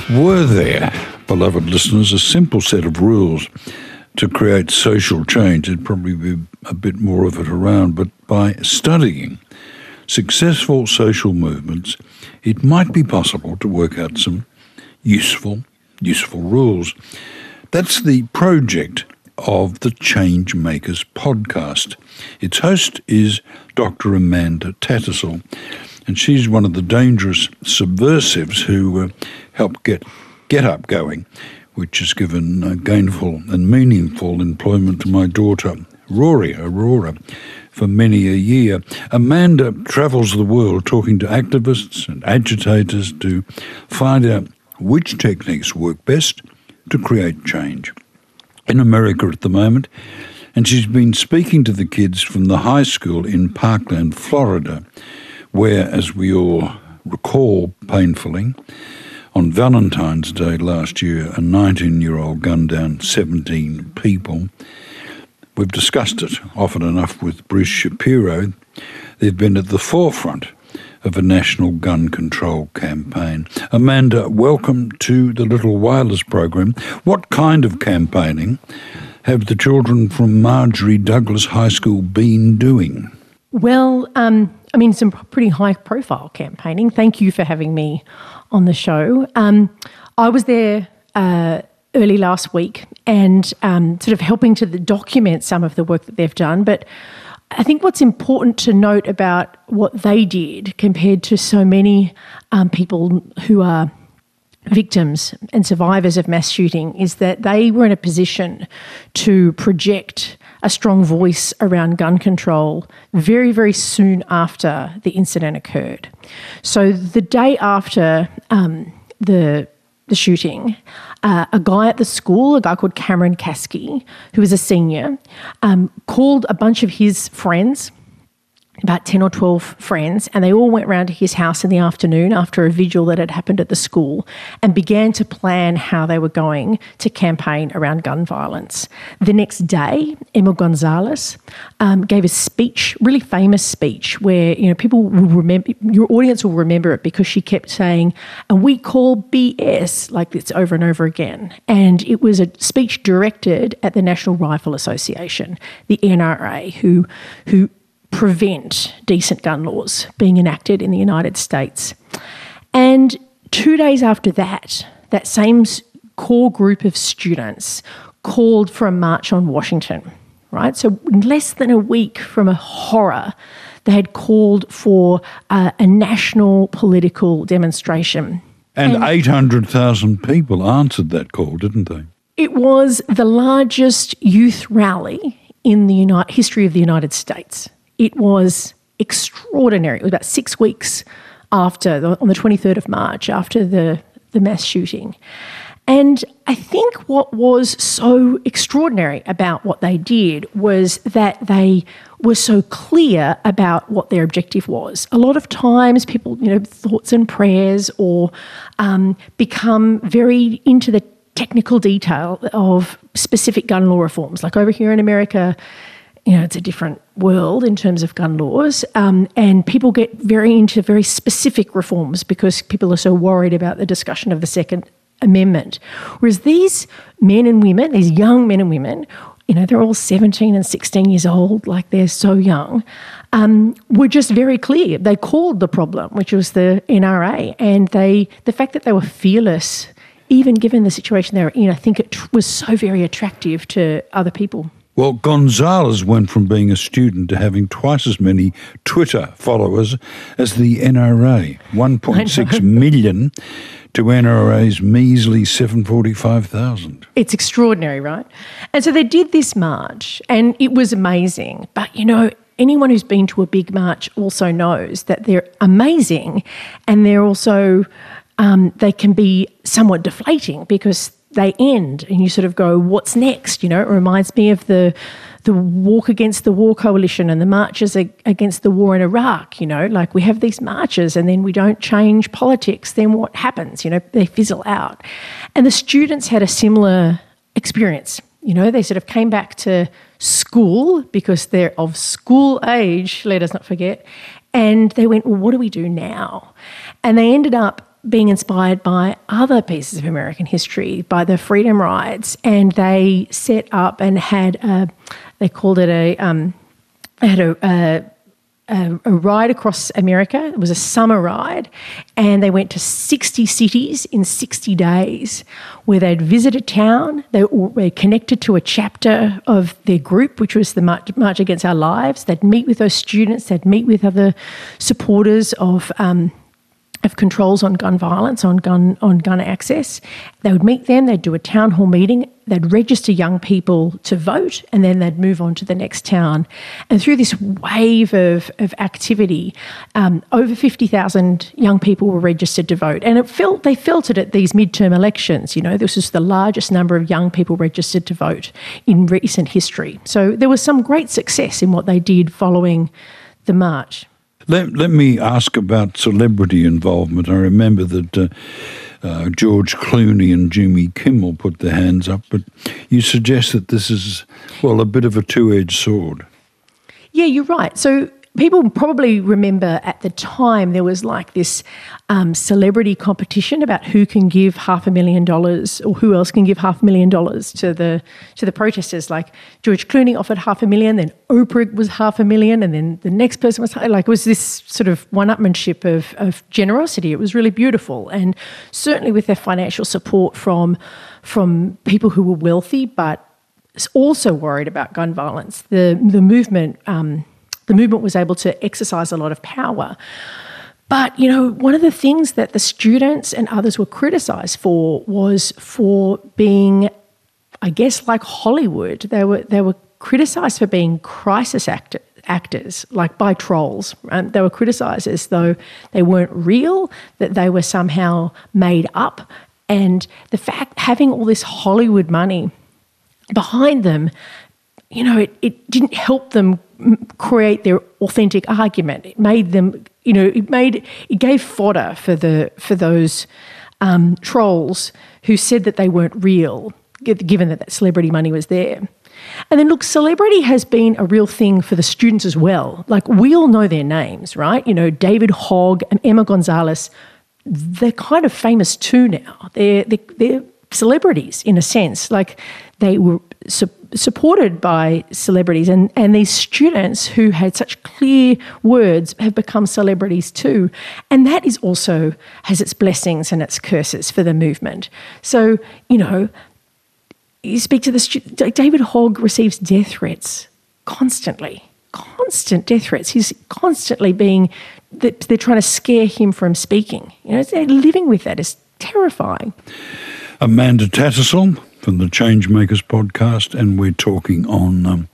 Were there, beloved listeners, a simple set of rules to create social change, there'd probably be a bit more of it around, but by studying successful social movements, it might be possible to work out some useful rules. That's the project of the Changemakers podcast. Its host is Dr. Amanda Tattersall, and she's one of the dangerous subversives who helped get Up going, which has given gainful and meaningful employment to my daughter, Aurora, for many a year. Amanda travels the world talking to activists and agitators to find out which techniques work best to create change. In America at the moment, and she's been speaking to the kids from the high school in Parkland, Florida, where, as we all recall painfully, on Valentine's Day last year, a 19-year-old gunned down 17 people. We've discussed it often enough with Bruce Shapiro. They've been at the forefront of a national gun control campaign. Amanda, welcome to the Little Wireless program. What kind of campaigning have the children from Marjorie Douglas High School been doing? Well, some pretty high-profile campaigning. Thank you for having me on the show. I was there early last week and sort of helping to document some of the work that they've done. But I think what's important to note about what they did compared to so many people who are victims and survivors of mass shooting is that they were in a position to project a strong voice around gun control very, very soon after the incident occurred. So the day after the shooting, a guy at the school, a guy called Cameron Caskey, who was a senior, called a bunch of his friends, about 10 or 12 friends, and they all went round to his house in the afternoon after a vigil that had happened at the school and began to plan how they were going to campaign around gun violence. The next day, Emma Gonzalez gave a speech, really famous speech, where people will remember, your audience will remember it because she kept saying, "And we call BS," like this over and over again. And it was a speech directed at the National Rifle Association, the NRA, who prevent decent gun laws being enacted in the United States. And 2 days after that, that same core group of students called for a march on Washington, right? So in less than a week from a horror, they had called for a national political demonstration. And 800,000 people answered that call, didn't they? It was the largest youth rally in the history of the United States. It was extraordinary. It was about 6 weeks after, on the 23rd of March, after the mass shooting. And I think what was so extraordinary about what they did was that they were so clear about what their objective was. A lot of times people, thoughts and prayers or become very into the technical detail of specific gun law reforms. Like over here in America, it's a different world in terms of gun laws, and people get very into very specific reforms because people are so worried about the discussion of the Second Amendment. Whereas these men and women, these young men and women, they're all 17 and 16 years old, like they're so young, were just very clear. They called the problem, which was the NRA, and the fact that they were fearless, even given the situation they were in, I think it was so very attractive to other people. Well, Gonzalez went from being a student to having twice as many Twitter followers as the NRA, 1.6 million to NRA's measly 745,000. It's extraordinary, right? And so they did this march, and it was amazing. But, anyone who's been to a big march also knows that they're amazing, and they're also, they can be somewhat deflating because they end and you sort of go, what's next? It reminds me of the Walk Against the War Coalition and the marches against the war in Iraq, like we have these marches and then we don't change politics, then what happens? They fizzle out. And the students had a similar experience. They sort of came back to school because they're of school age, let us not forget, and they went, well, what do we do now? And they ended up being inspired by other pieces of American history, by the Freedom Rides, and they set up and had they called it a ride across America. It was a summer ride, and they went to 60 cities in 60 days where they'd visit a town. They were connected to a chapter of their group, which was the March Against Our Lives. They'd meet with those students. They'd meet with other supporters of controls on gun violence, on gun access. They would meet them, they'd do a town hall meeting, they'd register young people to vote, and then they'd move on to the next town. And through this wave of activity, over 50,000 young people were registered to vote. And they felt it at these midterm elections. You know, this was the largest number of young people registered to vote in recent history. So there was some great success in what they did following the march. Let me ask about celebrity involvement. I remember that George Clooney and Jimmy Kimmel put their hands up, but you suggest that this is, well, a bit of a two-edged sword. Yeah, you're right. So people probably remember at the time there was like this celebrity competition about who can give $500,000 or who else can give $500,000 to the protesters. Like George Clooney offered $500,000, then Oprah was $500,000, and then the next person was like, it was this sort of one-upmanship of generosity. It was really beautiful, and certainly with their financial support from people who were wealthy, but also worried about gun violence. The movement was able to exercise a lot of power. But, you know, one of the things that the students and others were criticised for was for being, I guess, like Hollywood. They were criticised for being crisis actors, like by trolls. They were criticised as though they weren't real, that they were somehow made up. And the fact, having all this Hollywood money behind them, you know, it didn't help them create their authentic argument. It made them, you know, it gave fodder for those trolls who said that they weren't real, given that celebrity money was there. And then, look, celebrity has been a real thing for the students as well. Like, we all know their names, right? You know, David Hogg and Emma Gonzalez, they're kind of famous too now. They're celebrities in a sense. Like, they were supported by celebrities, and these students who had such clear words have become celebrities too. And that is also has its blessings and its curses for the movement. So, you know, you speak to the students, David Hogg receives death threats constantly, constant death threats. He's constantly they're trying to scare him from speaking. You know, living with that is terrifying. Amanda Tattersall from the Changemakers podcast, and we're talking on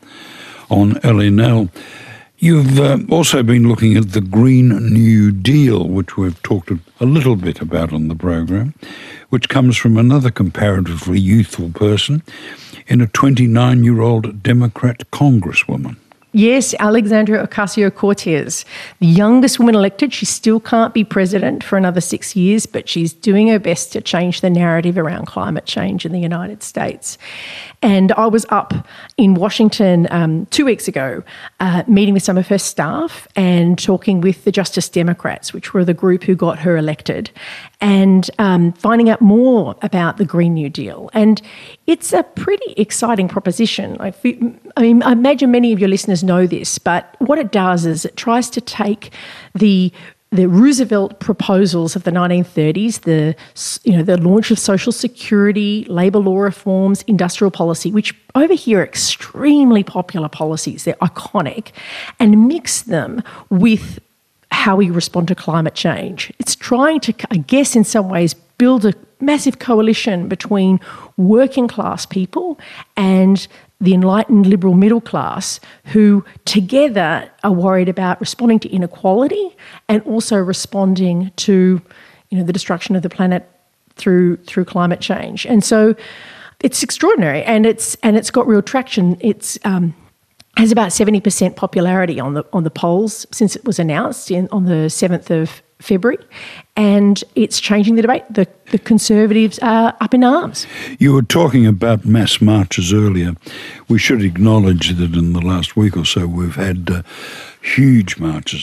LNL. You've also been looking at the Green New Deal, which we've talked a little bit about on the program, which comes from another comparatively youthful person in a 29-year-old Democrat congresswoman. Yes, Alexandria Ocasio-Cortez, the youngest woman elected. She still can't be president for another 6 years, but she's doing her best to change the narrative around climate change in the United States. And I was up in Washington 2 weeks ago, meeting with some of her staff and talking with the Justice Democrats, which were the group who got her elected, and finding out more about the Green New Deal. And it's a pretty exciting proposition. I imagine many of your listeners know this, but what it does is it tries to take the Roosevelt proposals of the 1930s, the launch of Social Security, labour law reforms, industrial policy, which over here are extremely popular policies, they're iconic, and mix them with how we respond to climate change. It's trying to, I guess, in some ways, build a massive coalition between working class people and the enlightened liberal middle class, who together are worried about responding to inequality and also responding to, you know, the destruction of the planet through climate change. And so it's extraordinary, and it's got real traction. It's has about 70% popularity on the polls since it was announced on the 7th of February, and it's changing the debate. The Conservatives are up in arms. You were talking about mass marches earlier. We should acknowledge that in the last week or so we've had huge marches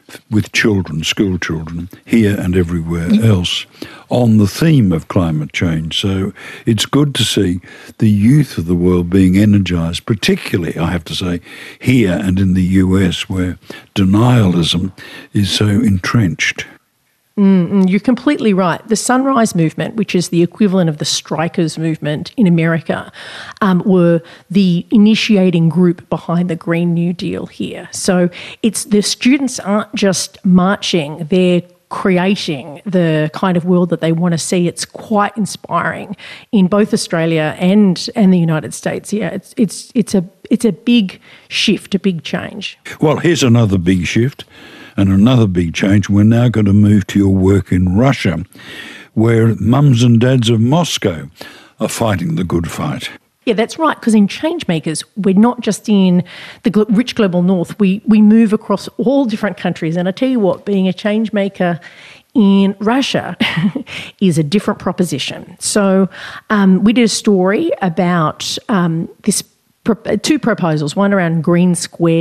with children, school children, here and everywhere else, on the theme of climate change. So it's good to see the youth of the world being energised, particularly, I have to say, here and in the US, where denialism is so entrenched. You're completely right. The Sunrise Movement, which is the equivalent of the Strikers movement in America, were the initiating group behind the Green New Deal here. So it's the students aren't just marching, they're creating the kind of world that they want to see. It's quite inspiring in both Australia and the United States. Yeah, it's a big shift, a big change. Well, here's another big shift. And another big change, we're now going to move to your work in Russia, where mums and dads of Moscow are fighting the good fight. Yeah, that's right, because in Changemakers, we're not just in the rich global north, we move across all different countries. And I tell you what, being a change maker in Russia is a different proposition. So we did a story about this two proposals, one around green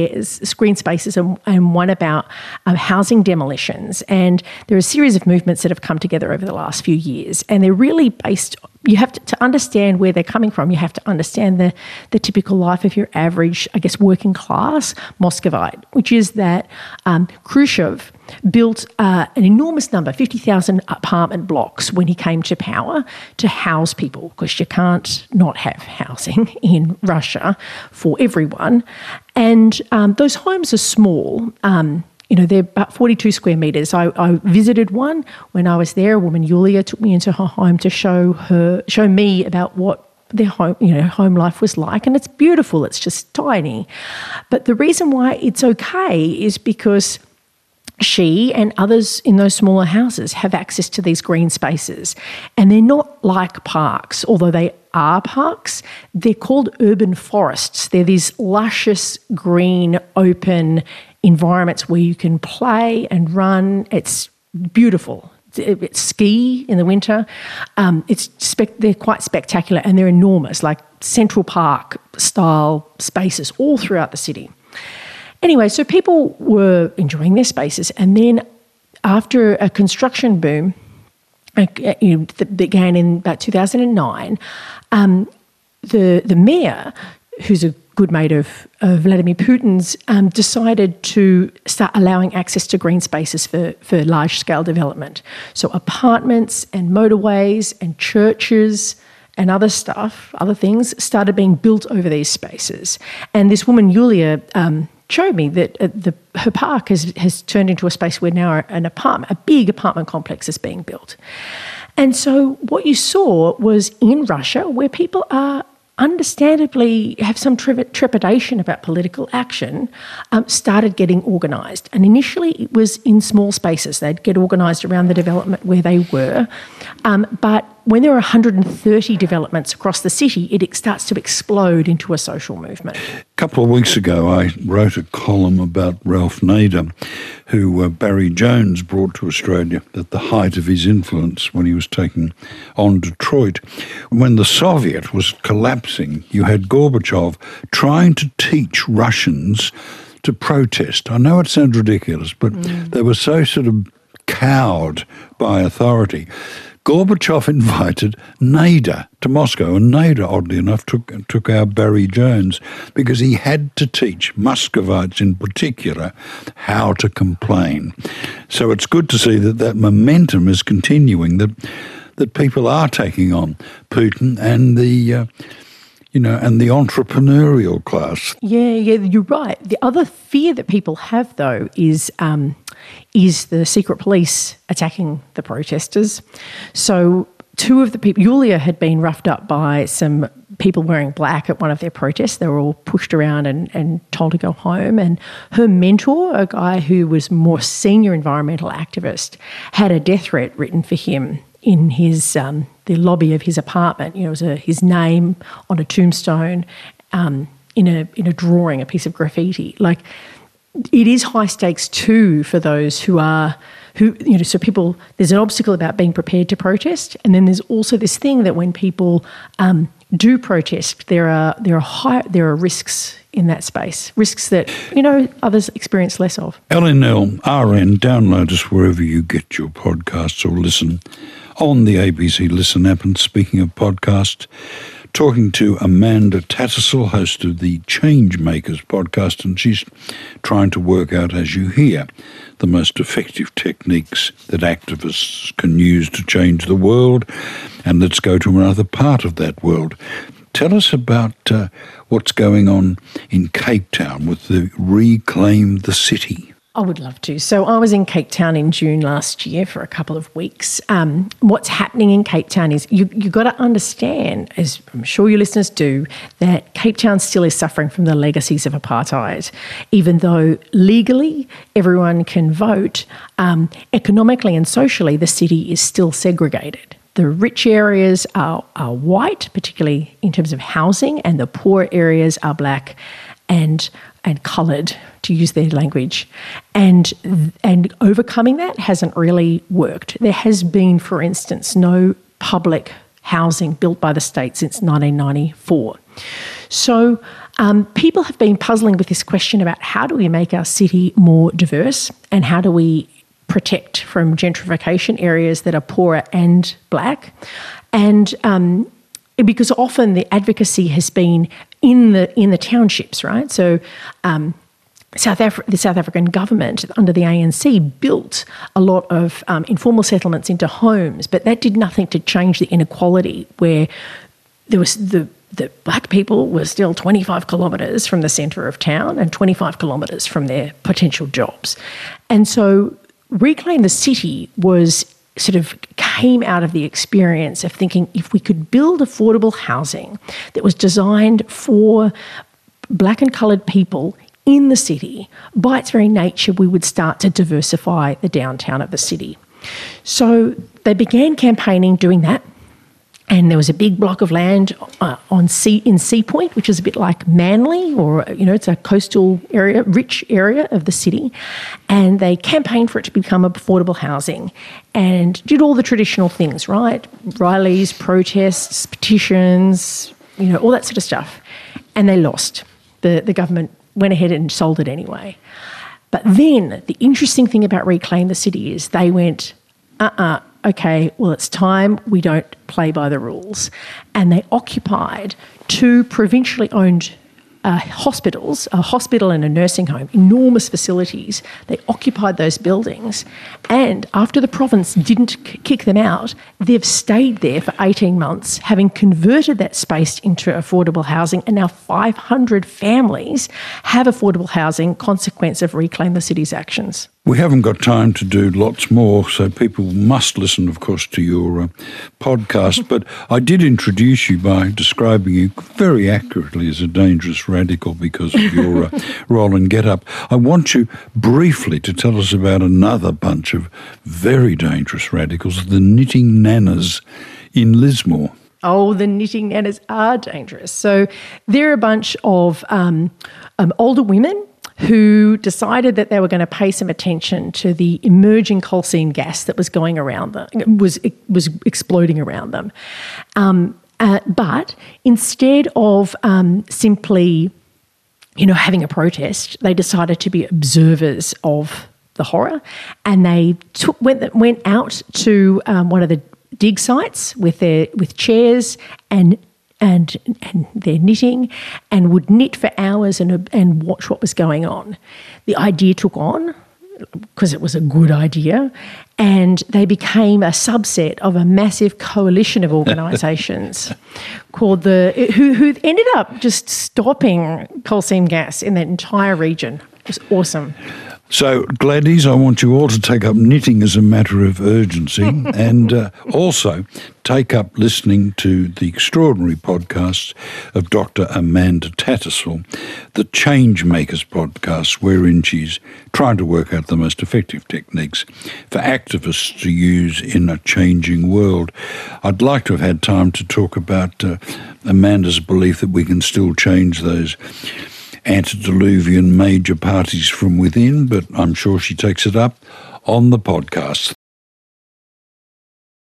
spaces, and one about housing demolitions. And there are a series of movements that have come together over the last few years, and they're really based. You have to understand where they're coming from. You have to understand the typical life of your average, I guess, working class Muscovite, which is that Khrushchev built an enormous number, 50,000 apartment blocks when he came to power to house people, because you can't not have housing in Russia for everyone. And those homes are small. They're about 42 square metres. I visited one when I was there. A woman, Yulia, took me into her home to show me about what their home life was like, and it's beautiful. It's just tiny. But the reason why it's okay is because she and others in those smaller houses have access to these green spaces. And they're not like parks, although they are parks. They're called urban forests. They're these luscious, green, open environments where you can play and run. It's beautiful. It's ski in the winter. They're quite spectacular, and they're enormous, like Central Park style spaces all throughout the city. Anyway, so people were enjoying their spaces, and then after a construction boom that began in about 2009, the mayor, who's a good mate of Vladimir Putin's, decided to start allowing access to green spaces for large-scale development. So apartments and motorways and churches and other things started being built over these spaces. And this woman, Yulia, showed me that her park has turned into a space where now a big apartment complex is being built. And so what you saw was in Russia, where people are understandably have some trepidation about political action, started getting organised. And initially it was in small spaces. They'd get organised around the development where they were. But when there are 130 developments across the city, it starts to explode into a social movement. A couple of weeks ago, I wrote a column about Ralph Nader, who Barry Jones brought to Australia at the height of his influence when he was taking on Detroit. When the Soviet was collapsing, you had Gorbachev trying to teach Russians to protest. I know it sounds ridiculous, but they were so sort of cowed by authority. Gorbachev invited Nader to Moscow, and Nader, oddly enough, took out Barry Jones because he had to teach Muscovites in particular how to complain. So it's good to see that momentum is continuing, that people are taking on Putin and the and the entrepreneurial class. Yeah, you're right. The other fear that people have, though, is the secret police attacking the protesters. So two of the people, Yulia had been roughed up by some people wearing black at one of their protests. They were all pushed around and told to go home. And her mentor, a guy who was more senior environmental activist, had a death threat written for him in his the lobby of his apartment. It was his name on a tombstone, in a drawing, a piece of graffiti. Like, it is high stakes too for those who are so people, there's an obstacle about being prepared to protest, and then there's also this thing that when people do protest, there are risks in that space, risks that others experience less of. LNL RN, download us wherever you get your podcasts or listen on the ABC Listen app. And speaking of podcasts, talking to Amanda Tattersall, host of the Changemakers podcast, and she's trying to work out, as you hear, the most effective techniques that activists can use to change the world. And let's go to another part of that world. Tell us about what's going on in Cape Town with the Reclaim the City. I would love to. So I was in Cape Town in June last year for a couple of weeks. What's happening in Cape Town is you've got to understand, as I'm sure your listeners do, that Cape Town still is suffering from the legacies of apartheid. Even though legally everyone can vote, economically and socially the city is still segregated. The rich areas are white, particularly in terms of housing, and the poor areas are black and coloured, to use their language. And overcoming that hasn't really worked. There has been, for instance, no public housing built by the state since 1994. So people have been puzzling with this question about how do we make our city more diverse and how do we protect from gentrification areas that are poorer and black. And because often the advocacy has been in the townships, right? So the South African government under the ANC built a lot of informal settlements into homes, but that did nothing to change the inequality where there was the black people were still 25 kilometres from the centre of town and 25 kilometres from their potential jobs. And so Reclaim the City came out of the experience of thinking if we could build affordable housing that was designed for black and coloured people in the city, by its very nature, we would start to diversify the downtown of the city. So they began campaigning doing that. And there was a big block of land in Sea Point, which is a bit like Manly, or, it's a coastal area, rich area of the city. And they campaigned for it to become affordable housing and did all the traditional things, right? Rallies, protests, petitions, all that sort of stuff. And they lost. The government went ahead and sold it anyway. But then the interesting thing about Reclaim the City is they went, okay, well, it's time we don't play by the rules. And they occupied two provincially owned hospitals, a hospital and a nursing home, enormous facilities. They occupied those buildings. And after the province didn't kick them out, they've stayed there for 18 months, having converted that space into affordable housing. And now 500 families have affordable housing, consequence of Reclaim the City's actions. We haven't got time to do lots more, so people must listen, of course, to your podcast. But I did introduce you by describing you very accurately as a dangerous radical because of your role and get-up. I want you briefly to tell us about another bunch of very dangerous radicals, the Knitting Nanas in Lismore. Oh, the Knitting Nanas are dangerous. So they're a bunch of older women who decided that they were going to pay some attention to the emerging coal seam gas that was going around them, was exploding around them. But instead of simply, having a protest, they decided to be observers of the horror, and they went out to one of the dig sites with chairs and their knitting, and would knit for hours and watch what was going on. The idea took on because it was a good idea, and they became a subset of a massive coalition of organisations called who ended up just stopping coal seam gas in that entire region. It was awesome. So, Gladys, I want you all to take up knitting as a matter of urgency and also take up listening to the extraordinary podcasts of Dr. Amanda Tattersall, the Changemakers podcast, wherein she's trying to work out the most effective techniques for activists to use in a changing world. I'd like to have had time to talk about Amanda's belief that we can still change those antediluvian major parties from within, but I'm sure she takes it up on the podcast.